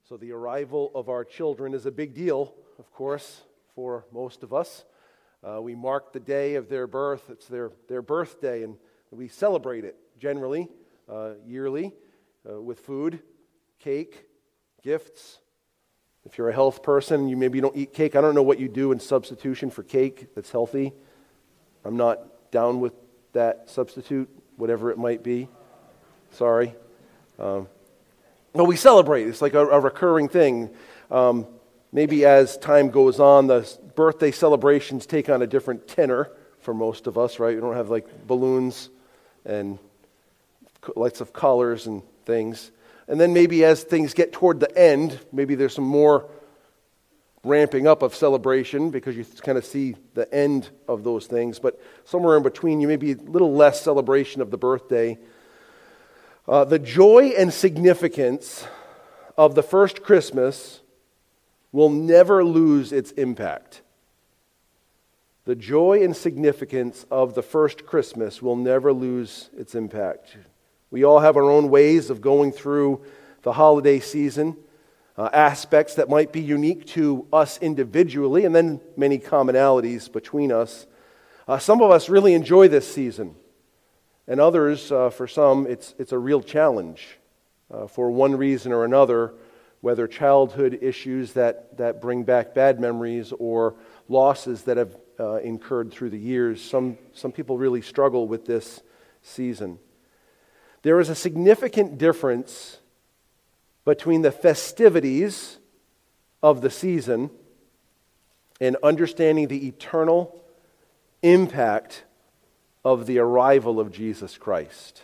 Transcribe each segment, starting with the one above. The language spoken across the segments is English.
So the arrival of our children is a big deal, of course, for most of us. We mark the day of their birth. It's their birthday, and we celebrate it generally, yearly, with food, cake, gifts. If you're a health person, you maybe don't eat cake. I don't know what you do in substitution for cake that's healthy. I'm not down with that substitute, whatever it might be. Sorry. But we celebrate. It's like a recurring thing. Maybe as time goes on, the birthday celebrations take on a different tenor for most of us, right? We don't have like balloons and lights of colors and things. And then maybe as things get toward the end, maybe there's some more ramping up of celebration because you kind of see the end of those things. But somewhere in between, you may be a little less celebration of the birthday. The joy and significance of the first Christmas will never lose its impact. The joy and significance of the first Christmas will never lose its impact. We all have our own ways of going through the holiday season, aspects that might be unique to us individually, and then many commonalities between us. Some of us really enjoy this season. And others, for some, it's a real challenge for one reason or another, whether childhood issues that bring back bad memories or losses that have incurred through the years. Some people really struggle with this season. There is a significant difference between the festivities of the season and understanding the eternal impact of the arrival of Jesus Christ.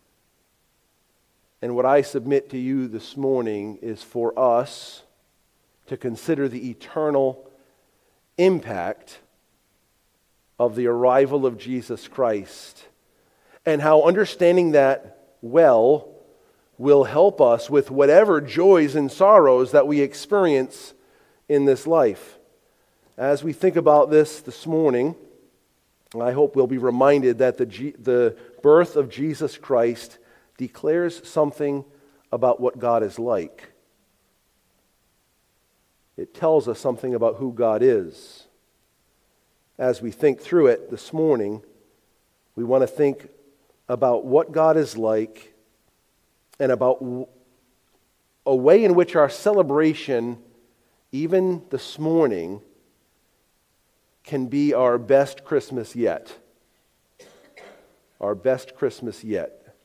And what I submit to you this morning is for us to consider the eternal impact of the arrival of Jesus Christ and how understanding that well will help us with whatever joys and sorrows that we experience in this life. As we think about this morning, I hope we'll be reminded that the birth of Jesus Christ declares something about what God is like. It tells us something about who God is. As we think through it this morning, we want to think about what God is like and about a way in which our celebration, even this morning, can be our best Christmas yet. Our best Christmas yet.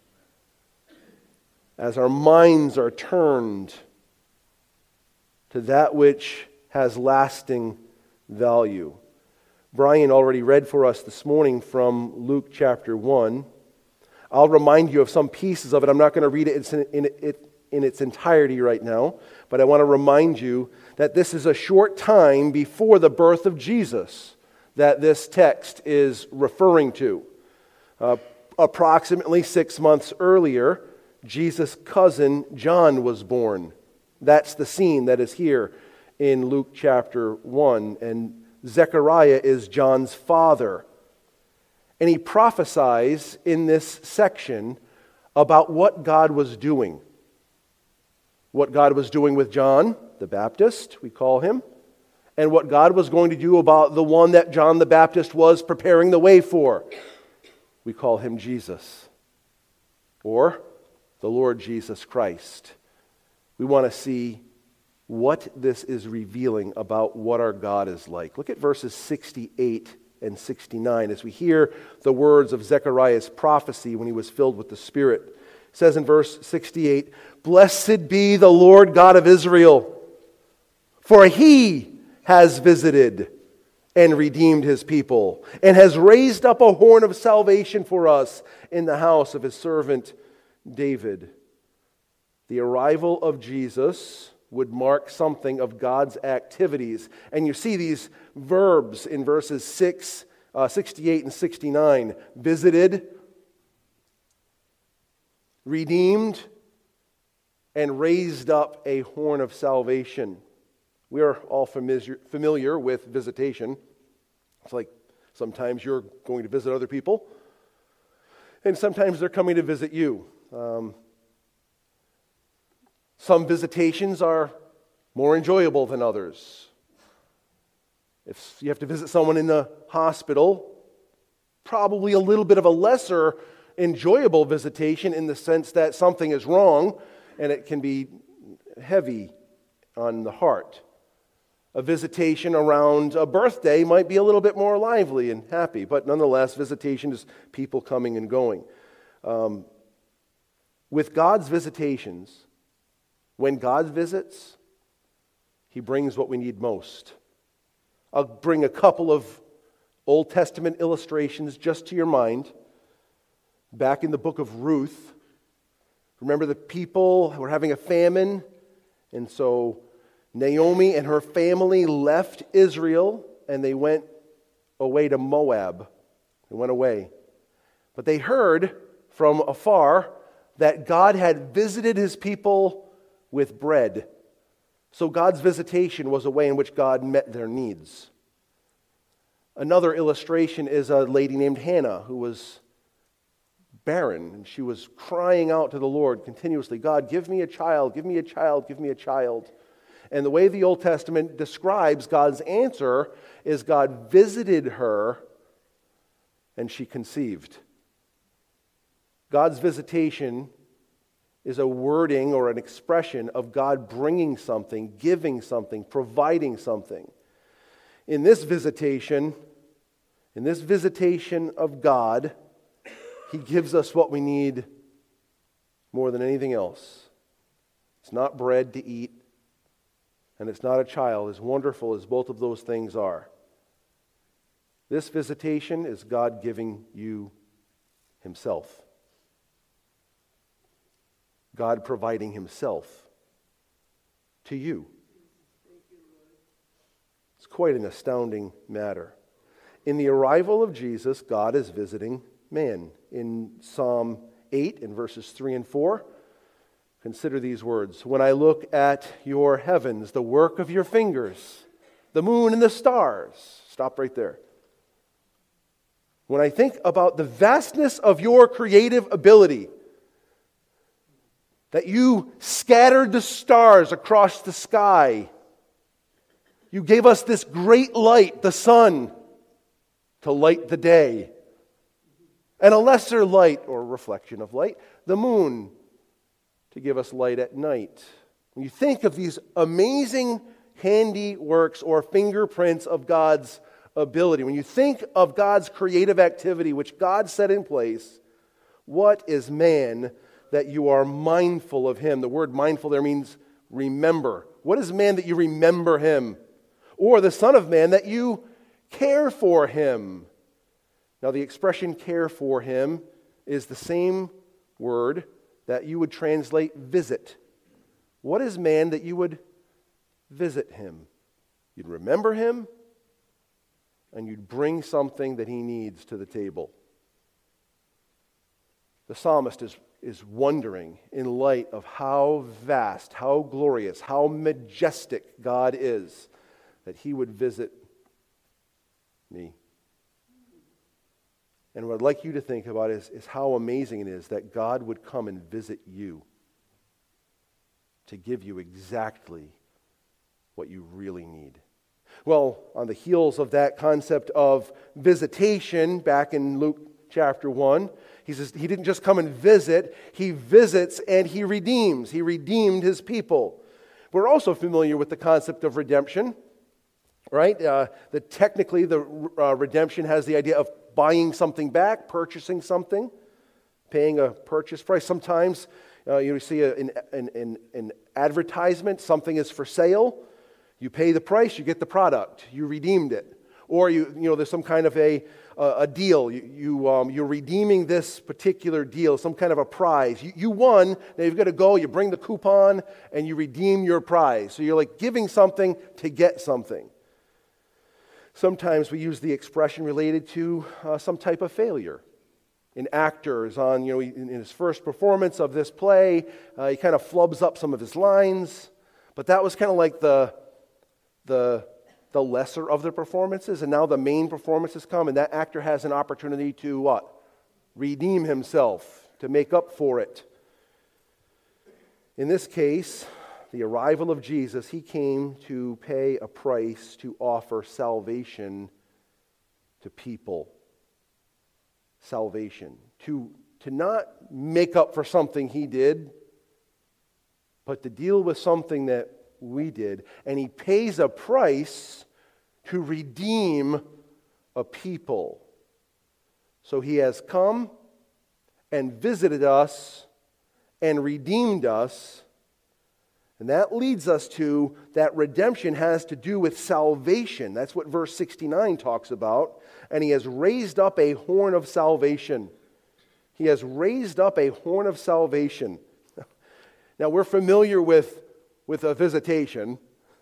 As our minds are turned to that which has lasting value. Brian already read for us this morning from Luke chapter 1. I'll remind you of some pieces of it. I'm not going to read it in its entirety right now, but I want to remind you that this is a short time before the birth of Jesus that this text is referring to. Approximately 6 months earlier, Jesus' cousin John was born. That's the scene that is here in Luke chapter 1. And Zechariah is John's father. And he prophesies in this section about what God was doing. What God was doing with John the Baptist, we call him, and what God was going to do about the one that John the Baptist was preparing the way for. We call him Jesus, or the Lord Jesus Christ. We want to see what this is revealing about what our God is like. Look at verses 68 and 69 as we hear the words of Zechariah's prophecy when he was filled with the Spirit. It says in verse 68, "Blessed be the Lord God of Israel, for He has visited and redeemed His people, and has raised up a horn of salvation for us in the house of His servant David." The arrival of Jesus would mark something of God's activities. And you see these verbs in verses 68 and 69. Visited, redeemed, and raised up a horn of salvation. We are all familiar with visitation. It's like sometimes you're going to visit other people, and sometimes they're coming to visit you. Some visitations are more enjoyable than others. If you have to visit someone in the hospital, probably a little bit of a lesser enjoyable visitation in the sense that something is wrong and it can be heavy on the heart. A visitation around a birthday might be a little bit more lively and happy, but nonetheless, visitation is people coming and going. With God's visitations, when God visits, He brings what we need most. I'll bring a couple of Old Testament illustrations just to your mind. Back in the book of Ruth, remember the people were having a famine, and so Naomi and her family left Israel and they went away to Moab. They went away. But they heard from afar that God had visited His people with bread. So God's visitation was a way in which God met their needs. Another illustration is a lady named Hannah who was barren, and she was crying out to the Lord continuously, God, give me a child, give me a child, give me a child. And the way the Old Testament describes God's answer is God visited her and she conceived. God's visitation is a wording or an expression of God bringing something, giving something, providing something. In this visitation of God, He gives us what we need more than anything else. It's not bread to eat, and it's not a child, as wonderful as both of those things are. This visitation is God giving you Himself. God providing Himself to you. It's quite an astounding matter. In the arrival of Jesus, God is visiting man. In Psalm 8, in verses 3 and 4, consider these words. When I look at your heavens, the work of your fingers, the moon and the stars. Stop right there. When I think about the vastness of your creative ability, that you scattered the stars across the sky. You gave us this great light, the sun, to light the day. And a lesser light, or reflection of light, the moon, to give us light at night. When you think of these amazing handiworks or fingerprints of God's ability, when you think of God's creative activity, which God set in place, what is man that you are mindful of him? The word mindful there means remember. What is man that you remember him? Or the Son of Man that you care for him? Now the expression care for him is the same word that you would translate visit. What is man that you would visit him? You'd remember him and you'd bring something that he needs to the table. The psalmist is wondering in light of how vast, how glorious, how majestic God is that he would visit me. And what I'd like you to think about is how amazing it is that God would come and visit you to give you exactly what you really need. Well, on the heels of that concept of visitation, back in Luke chapter 1, he says he didn't just come and visit, he visits and he redeems. He redeemed his people. We're also familiar with the concept of redemption, right? Technically, the redemption has the idea of buying something back, purchasing something, paying a purchase price. Sometimes you see an advertisement, something is for sale. You pay the price, you get the product. You redeemed it. Or there's some kind of a deal. You're redeeming this particular deal, some kind of a prize. You won, now you've got to go, you bring the coupon, and you redeem your prize. So you're like giving something to get something. Sometimes we use the expression related to some type of failure. An actor is on, in his first performance of this play, he kind of flubs up some of his lines, but that was kind of like the lesser of the performances, and now the main performances come, and that actor has an opportunity to what? Redeem himself, to make up for it. In this case, the arrival of Jesus, he came to pay a price to offer salvation to people. Salvation. To not make up for something he did, but to deal with something that we did. And he pays a price to redeem a people. So he has come and visited us and redeemed us. And that leads us to that redemption has to do with salvation. That's what verse 69 talks about. And he has raised up a horn of salvation. He has raised up a horn of salvation. Now we're familiar with a visitation.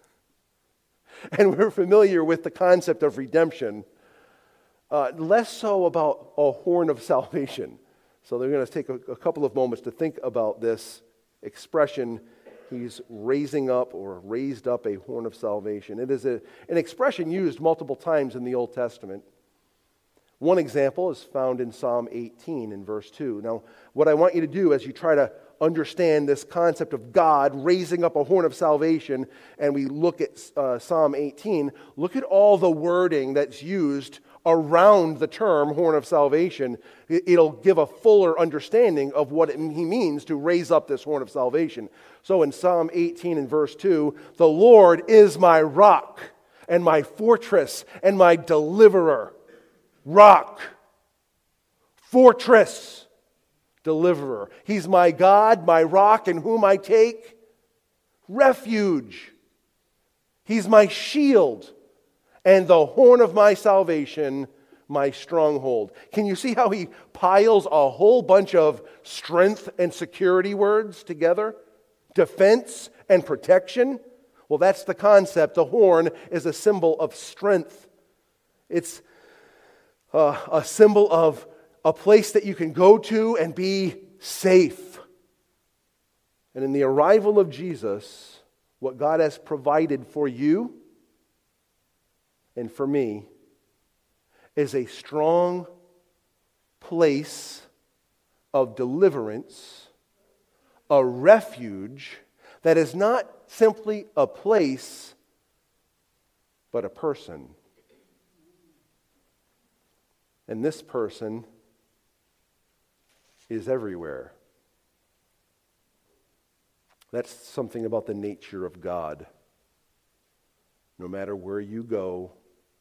And we're familiar with the concept of redemption. Less so about a horn of salvation. So they're going to take a couple of moments to think about this expression. He's raising up or raised up a horn of salvation. It is an expression used multiple times in the Old Testament. One example is found in Psalm 18 in verse 2. Now, what I want you to do as you try to understand this concept of God raising up a horn of salvation, and we look at Psalm 18, look at all the wording that's used around the term horn of salvation. It'll give a fuller understanding of what he means to raise up this horn of salvation. So in Psalm 18 and verse 2, the Lord is my rock and my fortress and my deliverer. Rock, fortress, deliverer. He's my God, my rock, in whom I take refuge. He's my shield and the horn of my salvation, my stronghold. Can you see how he piles a whole bunch of strength and security words together? Defense and protection? Well, that's the concept. The horn is a symbol of strength. It's a symbol of a place that you can go to and be safe. And in the arrival of Jesus, what God has provided for you and for me is a strong place of deliverance, a refuge that is not simply a place, but a person. And this person is everywhere. That's something about the nature of God. No matter where you go,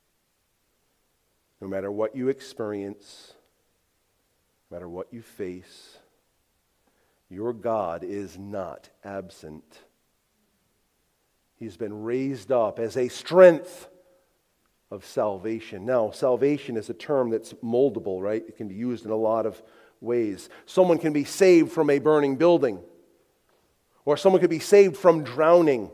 no matter what you experience, no matter what you face, your God is not absent. He's been raised up as a strength of salvation. Now, salvation is a term that's moldable, right? It can be used in a lot of ways. Someone can be saved from a burning building, or someone could be saved from drowning.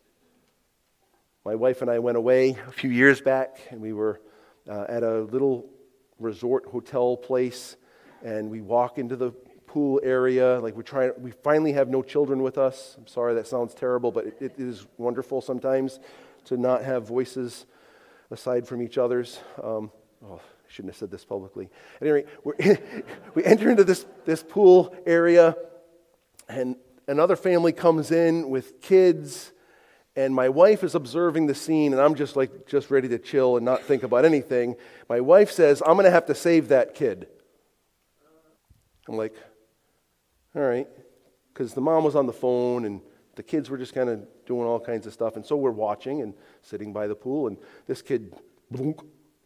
My wife and I went away a few years back, and we were at a little resort hotel place, and we walk into the pool area. Like we finally have no children with us. I'm sorry, that sounds terrible, but it is wonderful sometimes to not have voices aside from each other's. I shouldn't have said this publicly. At any rate, we enter into this pool area, and another family comes in with kids, and my wife is observing the scene, and I'm just ready to chill and not think about anything. My wife says, "I'm going to have to save that kid." I'm like, all right, because the mom was on the phone, and the kids were just kind of doing all kinds of stuff, and so we're watching and sitting by the pool, and this kid, blunk.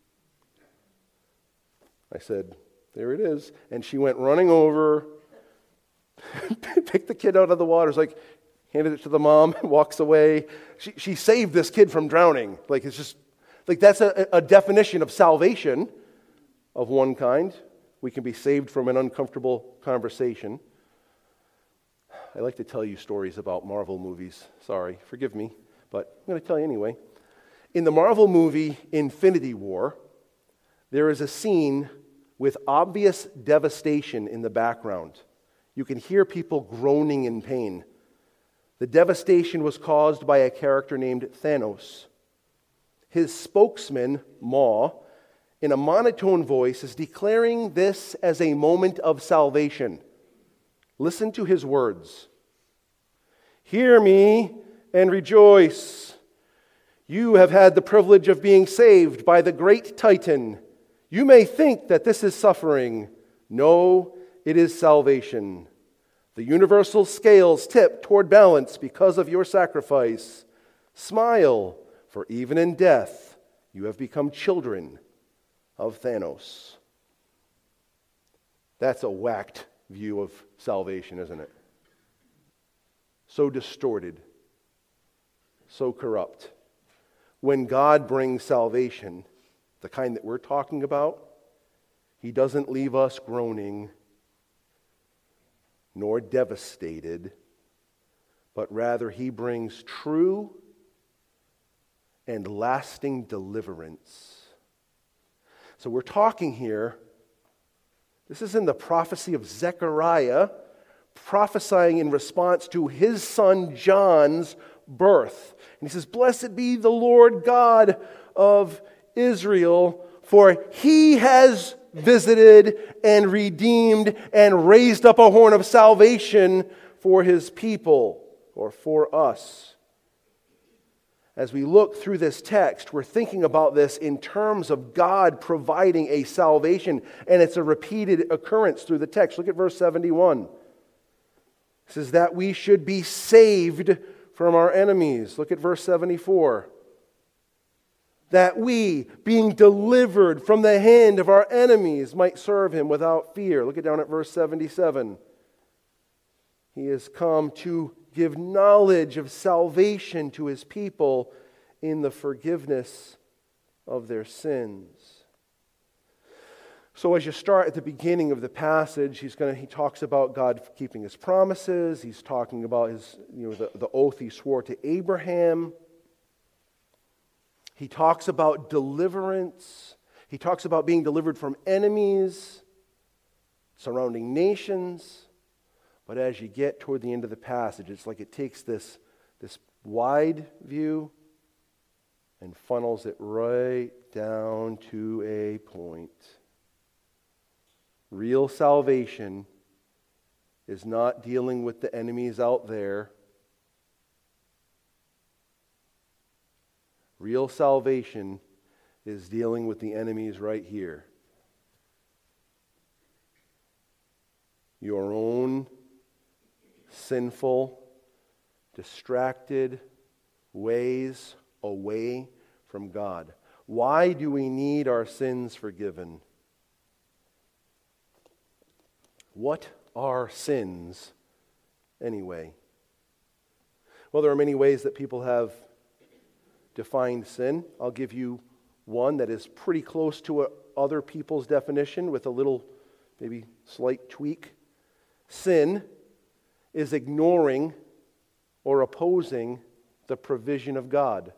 I said, "There it is," and she went running over, picked the kid out of the water, handed it to the mom, walks away. She saved this kid from drowning. It's just, that's a definition of salvation of one kind. We can be saved from an uncomfortable conversation. I like to tell you stories about Marvel movies. Sorry, forgive me, but I'm going to tell you anyway. In the Marvel movie Infinity War, there is a scene with obvious devastation in the background. You can hear people groaning in pain. The devastation was caused by a character named Thanos. His spokesman, Maw, in a monotone voice, is declaring this as a moment of salvation. Listen to his words. Hear me and rejoice. You have had the privilege of being saved by the great Titan. You may think that this is suffering. No, it is salvation. The universal scales tip toward balance because of your sacrifice. Smile, for even in death you have become children of Thanos. That's a whacked view of salvation, isn't it? So distorted, so corrupt. When God brings salvation, the kind that we're talking about, He doesn't leave us groaning nor devastated, but rather He brings true and lasting deliverance. So we're talking here, this is in the prophecy of Zechariah, prophesying in response to his son John's birth. And he says, "Blessed be the Lord God of Israel, for He has visited and redeemed and raised up a horn of salvation for His people," or for us. As we look through this text, we're thinking about this in terms of God providing a salvation, and it's a repeated occurrence through the text. Look at verse 71. It says that we should be saved from our enemies. Look at verse 74. That we, being delivered from the hand of our enemies, might serve Him without fear. Look down at verse 77. He has come to give knowledge of salvation to His people in the forgiveness of their sins. So as you start at the beginning of the passage, he talks about God keeping His promises. He's talking about the oath He swore to Abraham. He talks about deliverance. He talks about being delivered from enemies, surrounding nations. But as you get toward the end of the passage, it's like it takes this wide view and funnels it right down to a point. Real salvation is not dealing with the enemies out there. Real salvation is dealing with the enemies right here. Your own sinful, distracted ways away from God. Why do we need our sins forgiven? What are sins anyway? Well, there are many ways that people have defined sin. I'll give you one that is pretty close to other people's definition with a little, maybe slight tweak. Sin is ignoring or opposing the provision of God.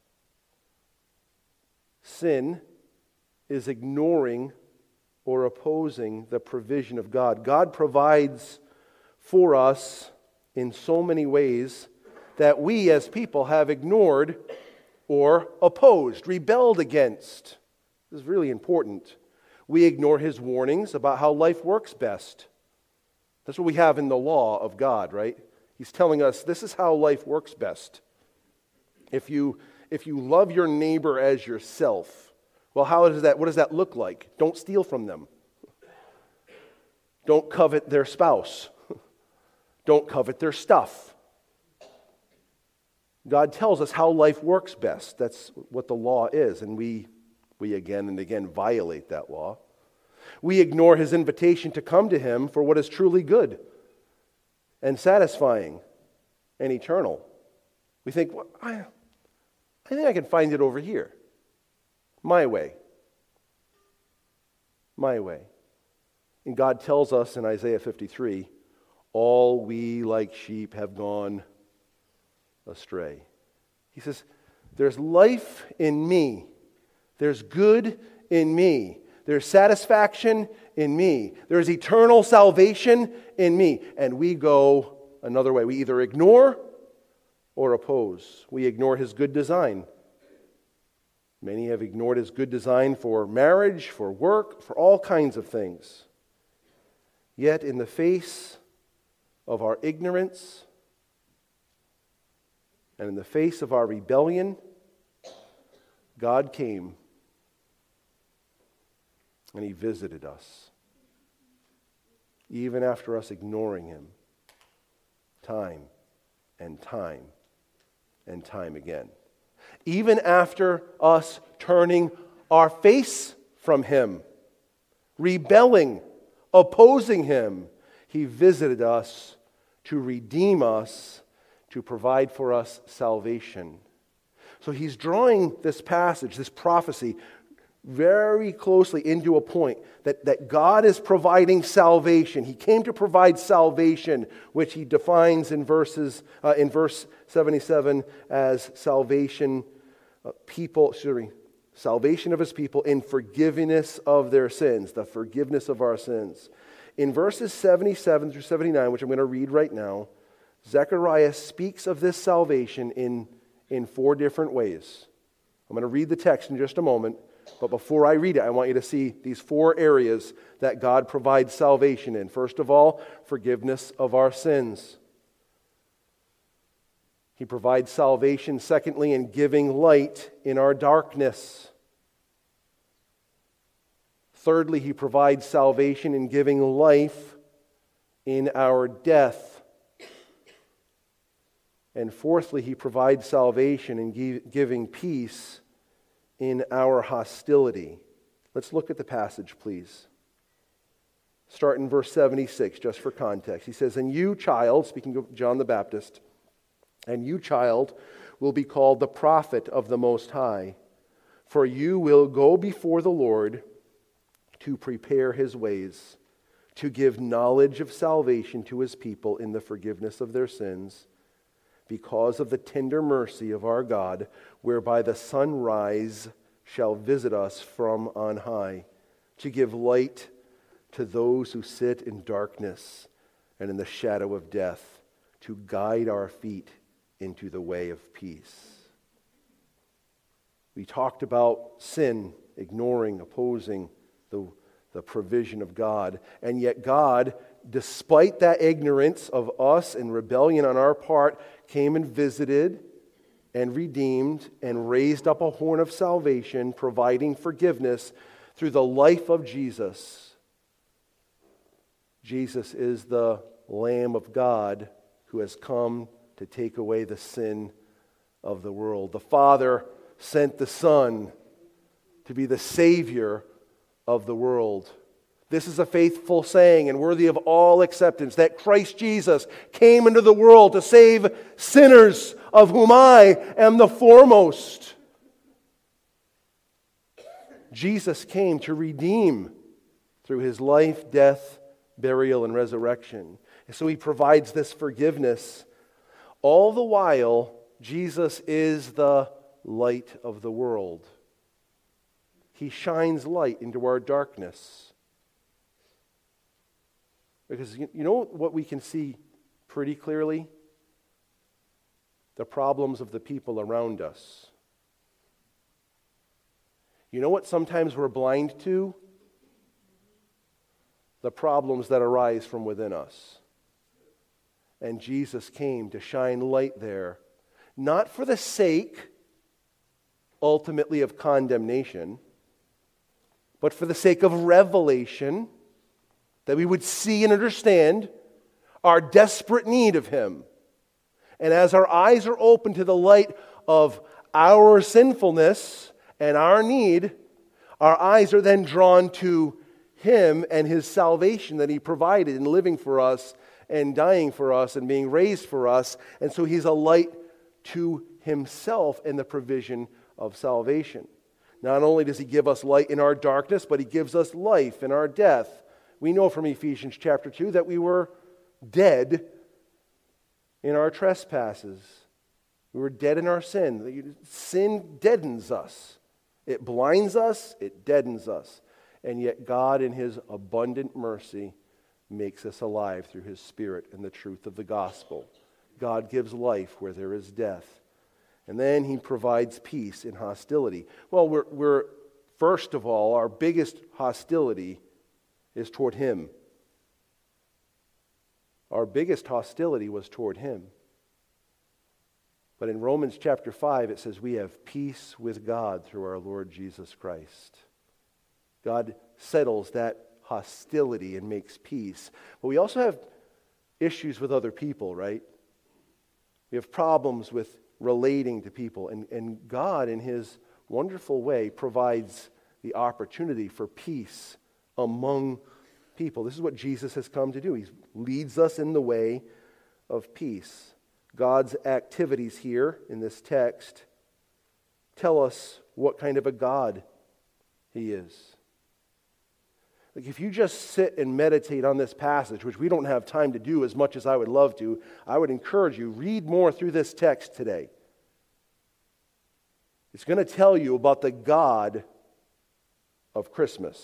Sin is ignoring or opposing the provision of God. God provides for us in so many ways that we as people have ignored or opposed, rebelled against. This is really important. We ignore His warnings about how life works best. That's what we have in the law of God, right? He's telling us this is how life works best. If you love your neighbor as yourself, well, what does that look like? Don't steal from them. Don't covet their spouse. Don't covet their stuff. God tells us how life works best. That's what the law is, and we again and again violate that law. We ignore His invitation to come to Him for what is truly good and satisfying and eternal. We think, well, I think I can find it over here. My way. My way. And God tells us in Isaiah 53, all we like sheep have gone astray. He says, there's life in me. There's good in me. There's satisfaction in me. There's eternal salvation in me. And we go another way. We either ignore or oppose. We ignore His good design. Many have ignored His good design for marriage, for work, for all kinds of things. Yet in the face of our ignorance And in the face of our rebellion, God came and He visited us, even after us ignoring Him time and time and time again. Even after us turning our face from Him, rebelling, opposing Him, He visited us to redeem us, to provide for us salvation. So He's drawing this passage, this prophecy, very closely into a point that God is providing salvation. He came to provide salvation, which He defines in verse 77 as salvation of His people in forgiveness of their sins, the forgiveness of our sins. In verses 77 through 79, which I'm going to read right now, Zechariah speaks of this salvation in four different ways. I'm going to read the text in just a moment, but before I read it, I want you to see these four areas that God provides salvation in. First of all, forgiveness of our sins. He provides salvation, secondly, in giving light in our darkness. Thirdly, He provides salvation in giving life in our death. And fourthly, He provides salvation in giving peace in our hostility. Let's look at the passage, please. Start in verse 76, just for context. He says, "And you, child," speaking of John the Baptist, "and you, child, will be called the prophet of the Most High, for you will go before the Lord to prepare His ways, to give knowledge of salvation to His people in the forgiveness of their sins, because of the tender mercy of our God, whereby the sunrise shall visit us from on high, to give light to those who sit in darkness and in the shadow of death, to guide our feet into the way of peace." We talked about sin, ignoring, opposing the provision of God. And yet God, despite that ignorance of us and rebellion on our part, came and visited and redeemed and raised up a horn of salvation, providing forgiveness through the life of Jesus. Jesus is the Lamb of God who has come to take away the sin of the world. The Father sent the Son to be the Savior of the world. This is a faithful saying and worthy of all acceptance, that Christ Jesus came into the world to save sinners, of whom I am the foremost. Jesus came to redeem through His life, death, burial, and resurrection. And so He provides this forgiveness. All the while, Jesus is the light of the world. He shines light into our darkness. Because you know what we can see pretty clearly? The problems of the people around us. You know what sometimes we're blind to? The problems that arise from within us. And Jesus came to shine light there, not for the sake, ultimately, of condemnation, but for the sake of revelation, that we would see and understand our desperate need of Him. And as our eyes are open to the light of our sinfulness and our need, our eyes are then drawn to Him and His salvation that He provided in living for us and dying for us and being raised for us. And so He's a light to Himself in the provision of salvation. Not only does He give us light in our darkness, but He gives us life in our death. We know from Ephesians chapter 2 that we were dead in our trespasses. We were dead in our sin. Sin deadens us. It blinds us, it deadens us. And yet God, in His abundant mercy, makes us alive through His Spirit and the truth of the gospel. God gives life where there is death. And then He provides peace in hostility. Well, we're first of all, our biggest hostility is toward Him. Our biggest hostility was toward Him. But in Romans chapter 5, it says we have peace with God through our Lord Jesus Christ. God settles that hostility and makes peace. But we also have issues with other people, right? We have problems with relating to people. And God, in His wonderful way, provides the opportunity for peace among people. This is what Jesus has come to do. He leads us in the way of peace. God's activities here in this text tell us what kind of a God He is. Like if you just sit and meditate on this passage, which we don't have time to do as much as I would love to, I would encourage you, read more through this text today. It's going to tell you about the God of Christmas.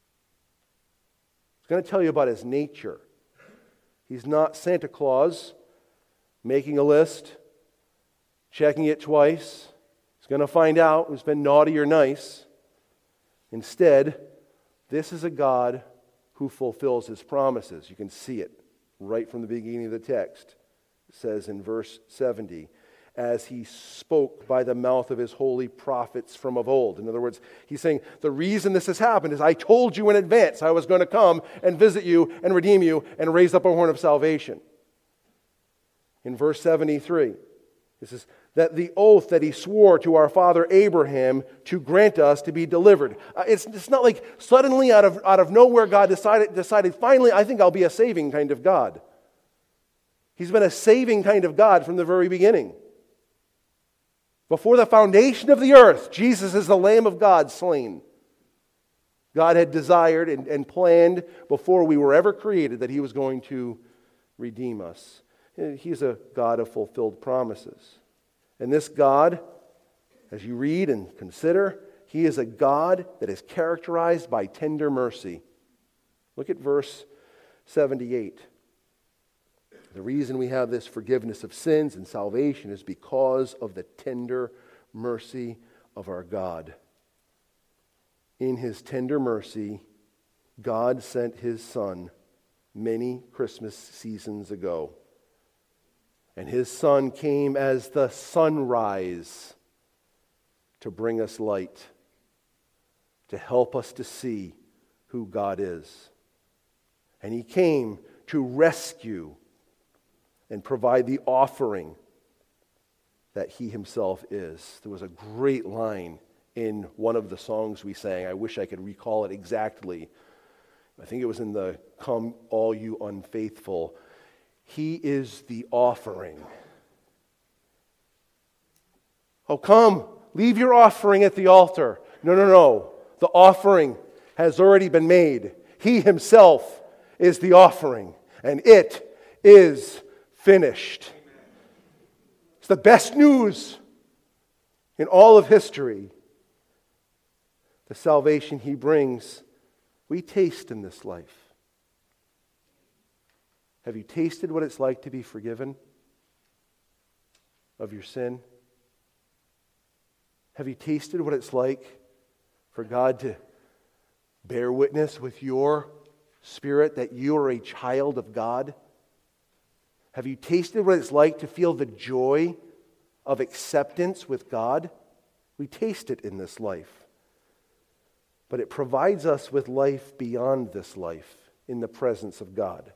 It's going to tell you about His nature. He's not Santa Claus making a list, checking it twice. He's going to find out who's been naughty or nice. Instead, this is a God who fulfills His promises. You can see it right from the beginning of the text. It says in verse 70, as He spoke by the mouth of His holy prophets from of old. In other words, He's saying, the reason this has happened is I told you in advance I was going to come and visit you and redeem you and raise up a horn of salvation. In verse 73, it says, that the oath that He swore to our father Abraham to grant us to be delivered. It's not like suddenly out of nowhere God decided, finally, I think I'll be a saving kind of God. He's been a saving kind of God from the very beginning. Before the foundation of the earth, Jesus is the Lamb of God slain. God had desired and planned before we were ever created that He was going to redeem us. He's a God of fulfilled promises. And this God, as you read and consider, He is a God that is characterized by tender mercy. Look at verse 78. The reason we have this forgiveness of sins and salvation is because of the tender mercy of our God. In His tender mercy, God sent His Son many Christmas seasons ago. And His Son came as the sunrise to bring us light, to help us to see who God is. And He came to rescue and provide the offering that He Himself is. There was a great line in one of the songs we sang. I wish I could recall it exactly. I think it was in the Come All You Unfaithful. He is the offering. Oh, come, leave your offering at the altar. No. The offering has already been made. He Himself is the offering, and it is finished. It's the best news in all of history. The salvation He brings, we taste in this life. Have you tasted what it's like to be forgiven of your sin? Have you tasted what it's like for God to bear witness with your spirit that you are a child of God? Have you tasted what it's like to feel the joy of acceptance with God? We taste it in this life. But it provides us with life beyond this life in the presence of God.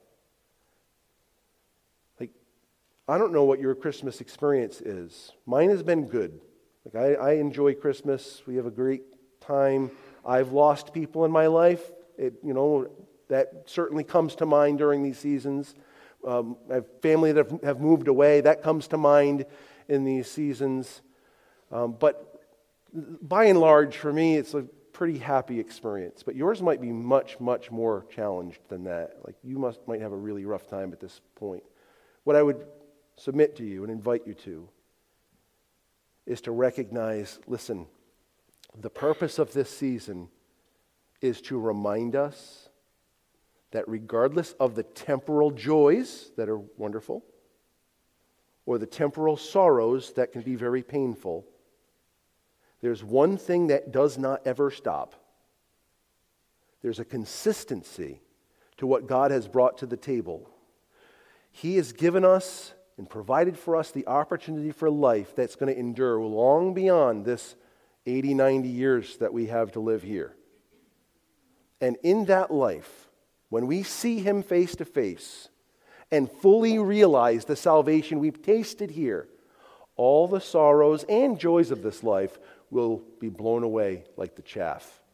I don't know what your Christmas experience is. Mine has been good. I enjoy Christmas. We have a great time. I've lost people in my life. That certainly comes to mind during these seasons. I have family that have moved away. That comes to mind in these seasons. But by and large, for me, it's a pretty happy experience. But yours might be much, much more challenged than that. Like you might have a really rough time at this point. What I would submit to you and invite you to is to recognize, listen, the purpose of this season is to remind us that regardless of the temporal joys that are wonderful or the temporal sorrows that can be very painful, there's one thing that does not ever stop. There's a consistency to what God has brought to the table. He has given us and provided for us the opportunity for life that's going to endure long beyond this 80, 90 years that we have to live here. And in that life, when we see him face to face and fully realize the salvation we've tasted here, all the sorrows and joys of this life will be blown away like the chaff.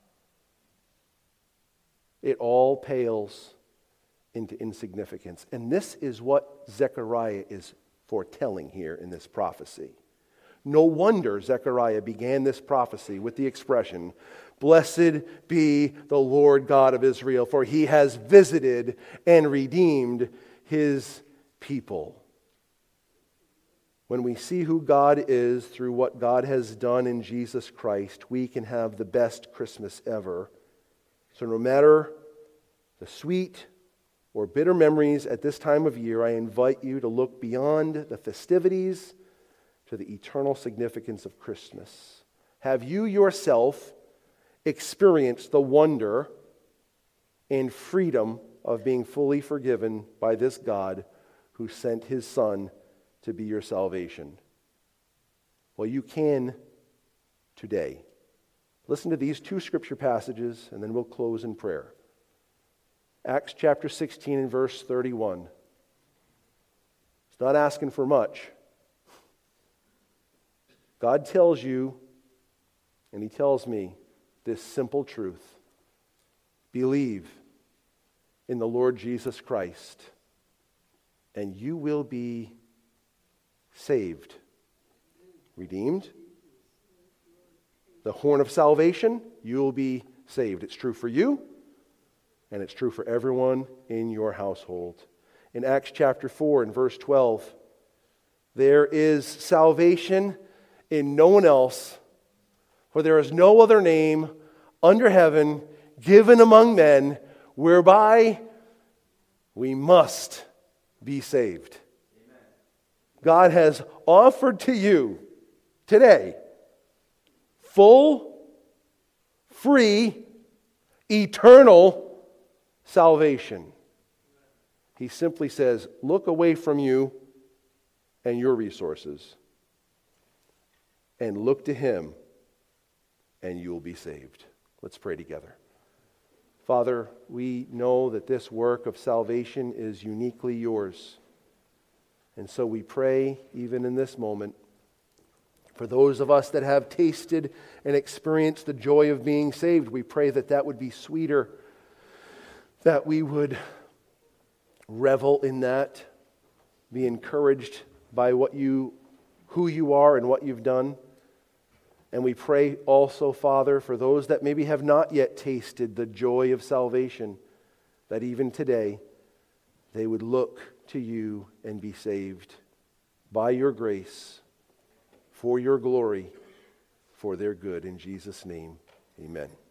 It all pales into insignificance. And this is what Zechariah is foretelling here in this prophecy. No wonder Zechariah began this prophecy with the expression, "Blessed be the Lord God of Israel, for he has visited and redeemed his people." When we see who God is through what God has done in Jesus Christ, we can have the best Christmas ever. So no matter the sweet or bitter memories at this time of year, I invite you to look beyond the festivities to the eternal significance of Christmas. Have you yourself experienced the wonder and freedom of being fully forgiven by this God who sent his Son to be your salvation? Well, you can today. Listen to these two scripture passages, and then we'll close in prayer. Acts chapter 16 and verse 31. It's not asking for much. God tells you, and he tells me, this simple truth. Believe in the Lord Jesus Christ, and you will be saved. Redeemed. The horn of salvation, you will be saved. It's true for you, and it's true for everyone in your household. In Acts chapter 4 and verse 12, there is salvation in no one else, for there is no other name under heaven given among men whereby we must be saved. Amen. God has offered to you today full, free, eternal salvation. He simply says, look away from you and your resources and look to him, and you will be saved. Let's pray together. Father, we know that this work of salvation is uniquely yours. And so we pray, even in this moment, for those of us that have tasted and experienced the joy of being saved, we pray that that would be sweeter, that we would revel in that, be encouraged by who you are and what you've done. And we pray also, Father, for those that maybe have not yet tasted the joy of salvation, that even today they would look to you and be saved by your grace, for your glory, for their good. In Jesus' name, amen.